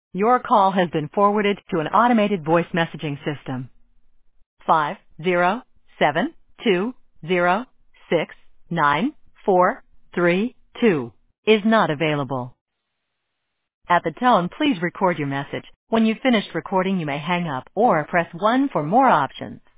Your call has been forwarded to an automated voice messaging system. 50720694332 is not available. At the tone, please record your message. When you've finished recording, you may hang up or press 1 for more options.